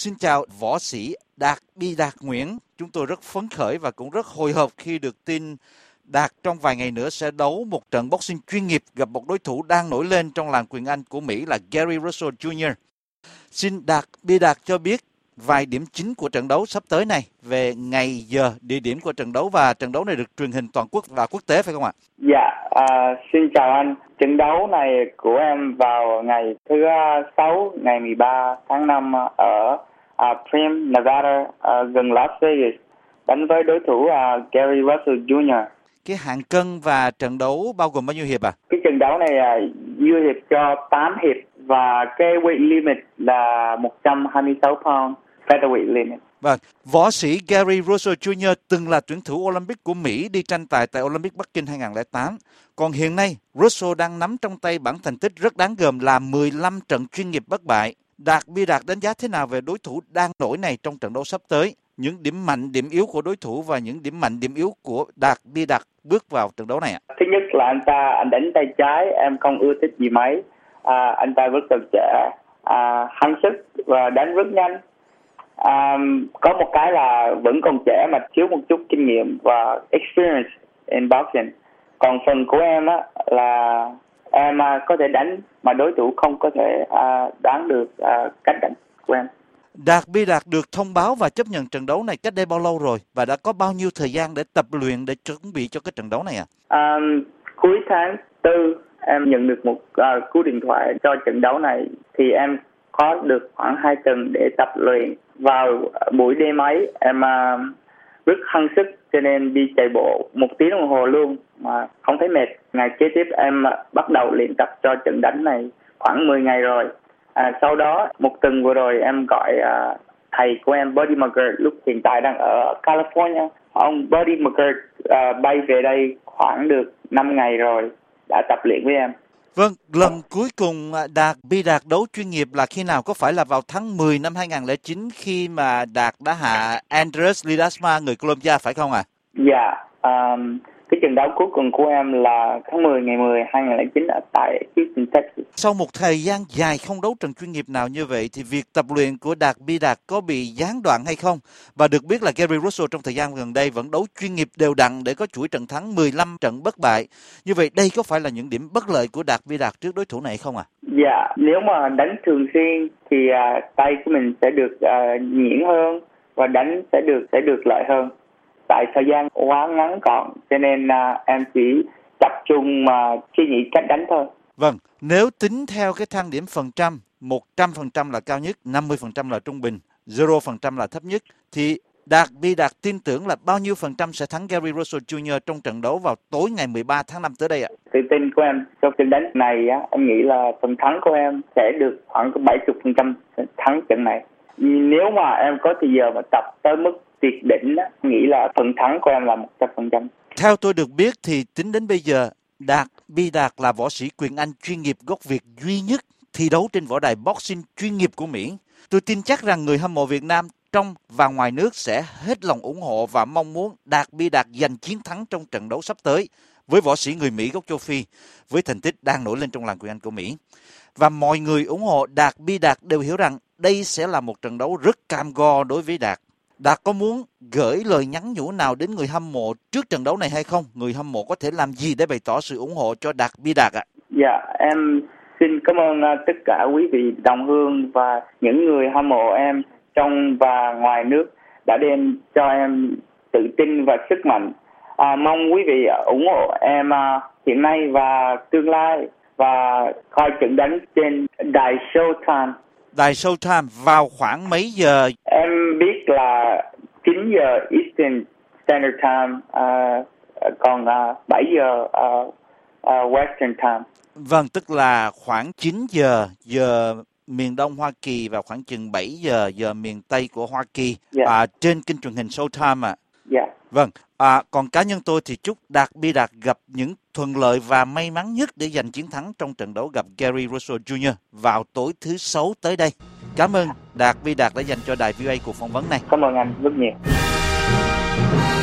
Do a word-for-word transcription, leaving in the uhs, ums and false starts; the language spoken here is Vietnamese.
Xin chào võ sĩ Đạt Bi Đạt Nguyễn. Chúng tôi rất phấn khởi và cũng rất hồi hộp khi được tin Đạt trong vài ngày nữa sẽ đấu một trận boxing chuyên nghiệp gặp một đối thủ đang nổi lên trong làng quyền Anh của Mỹ là Gary Russell Junior Xin Đạt Bi Đạt cho biết vài điểm chính của trận đấu sắp tới này về ngày, giờ, địa điểm của trận đấu, và trận đấu này được truyền hình toàn quốc và quốc tế phải không ạ? Dạ, à, xin chào anh. Trận đấu này của em vào ngày thứ sáu, ngày mười ba tháng năm ở uh, Primm, Nevada, uh, gần Las Vegas, đánh với đối thủ uh, Gary Russell Junior Cái hạng cân và trận đấu bao gồm bao nhiêu hiệp à? Cái trận đấu này uh, dư hiệp cho tám hiệp và cái weight limit là một trăm hai mươi sáu pound, featherweight limit. Vâng, võ sĩ Gary Russell Junior từng là tuyển thủ Olympic của Mỹ đi tranh tài tại Olympic Bắc Kinh hai không không tám. Còn hiện nay, Russell đang nắm trong tay bảng thành tích rất đáng gờm là mười lăm trận chuyên nghiệp bất bại. Đạt Bi Đạt đánh giá thế nào về đối thủ đang nổi này trong trận đấu sắp tới? Những điểm mạnh, điểm yếu của đối thủ và những điểm mạnh, điểm yếu của Đạt Bi Đạt bước vào trận đấu này ạ? Thứ nhất là anh ta anh đánh tay trái, em không ưa thích gì mấy. À, anh ta rất là trẻ, à, hăng sức và đánh rất nhanh. À, có một cái là vẫn còn trẻ mà thiếu một chút kinh nghiệm và experience in boxing. Còn phần của em á là em à, có thể đánh mà đối thủ không có thể à, đoán được à, cách đánh của em. Đạt Bi Đạt được thông báo và chấp nhận trận đấu này cách đây bao lâu rồi và đã có bao nhiêu thời gian để tập luyện để chuẩn bị cho cái trận đấu này ạ? À? À, cuối tháng tư em nhận được một uh, cú điện thoại cho trận đấu này thì em có được khoảng hai tuần để tập luyện. Vào buổi đêm ấy em uh, rất hăng sức cho nên đi chạy bộ một tiếng đồng hồ luôn mà không thấy mệt. Ngày kế tiếp em uh, bắt đầu luyện tập cho trận đánh này khoảng mười ngày rồi. À, sau đó một tuần vừa rồi em gọi uh, thầy của em Buddy McGirt, lúc hiện tại đang ở California. Ông Buddy McGirt uh, bay về đây khoảng được năm ngày rồi, đã tập luyện với em. Vâng, lần cuối cùng Đạt Bi Đạt đấu chuyên nghiệp là khi nào? Có phải là vào tháng mười năm hai không không chín khi mà Đạt đã hạ Andres Ledesma người Colombia phải không ạ? À? Dạ, um, cái trận đấu cuối cùng của em là tháng mười, ngày mười, hai không không chín ở tại Houston, Texas. Sau một thời gian dài không đấu trận chuyên nghiệp nào như vậy thì việc tập luyện của Đạt Bi Đạt có bị gián đoạn hay không? Và được biết là Gary Russell trong thời gian gần đây vẫn đấu chuyên nghiệp đều đặn để có chuỗi trận thắng mười lăm trận bất bại. Như vậy đây có phải là những điểm bất lợi của Đạt Bi Đạt trước đối thủ này không ạ? À? Dạ, nếu mà đánh thường xuyên thì uh, tay của mình sẽ được uh, nhuyễn hơn và đánh sẽ được sẽ được lợi hơn. Tại thời gian quá ngắn gọn cho nên uh, em chỉ tập trung mà uh, suy nghĩ cách đánh thôi. Vâng, nếu tính theo cái thang điểm phần trăm, một trăm phần trăm là cao nhất, năm mươi phần trăm là trung bình, không phần trăm là thấp nhất, thì Đạt Bi Đạt tin tưởng là bao nhiêu phần trăm sẽ thắng Gary Russell Junior trong trận đấu vào tối ngày mười ba tháng năm tới đây ạ? Tự tin của em trong trận đánh này á, em nghĩ là phần thắng của em sẽ được khoảng bảy mươi phần trăm thắng trận này. Nếu mà em có thời giờ mà tập tới mức tuyệt đỉnh á, nghĩ là phần thắng của em là một trăm phần trăm. Theo tôi được biết thì tính đến bây giờ, Đạt Bi Đạt là võ sĩ quyền Anh chuyên nghiệp gốc Việt duy nhất thi đấu trên võ đài boxing chuyên nghiệp của Mỹ. Tôi tin chắc rằng người hâm mộ Việt Nam trong và ngoài nước sẽ hết lòng ủng hộ và mong muốn Đạt Bi Đạt giành chiến thắng trong trận đấu sắp tới với võ sĩ người Mỹ gốc châu Phi với thành tích đang nổi lên trong làng quyền Anh của Mỹ. Và mọi người ủng hộ Đạt Bi Đạt đều hiểu rằng đây sẽ là một trận đấu rất cam go đối với Đạt. Đạt có muốn gửi lời nhắn nhủ nào đến người hâm mộ trước trận đấu này hay không? Người hâm mộ có thể làm gì để bày tỏ sự ủng hộ cho Đạt Bi Đạt ạ? À? Dạ, em xin cảm ơn uh, tất cả quý vị đồng hương và những người hâm mộ em trong và ngoài nước đã đem cho em tự tin và sức mạnh. À, mong quý vị ủng hộ em uh, hiện nay và tương lai và coi trận đánh trên đài Showtime. Đài Showtime vào khoảng mấy giờ? Em biết là chín giờ Eastern Standard Time, uh, còn uh, bảy giờ uh, uh, Western Time. Vâng, tức là khoảng chín giờ giờ miền Đông Hoa Kỳ và khoảng chừng bảy giờ giờ miền Tây của Hoa Kỳ, yeah. à, trên kênh truyền hình Showtime ạ. À. Yeah. Vâng, à, còn cá nhân tôi thì chúc Đạt Bi Đạt gặp những thuận lợi và may mắn nhất để giành chiến thắng trong trận đấu gặp Gary Russell Junior vào tối thứ Sáu tới đây. Cảm ơn Đạt Bi Đạt đã dành cho đài vê o a cuộc phỏng vấn này. Cảm ơn anh rất nhiều.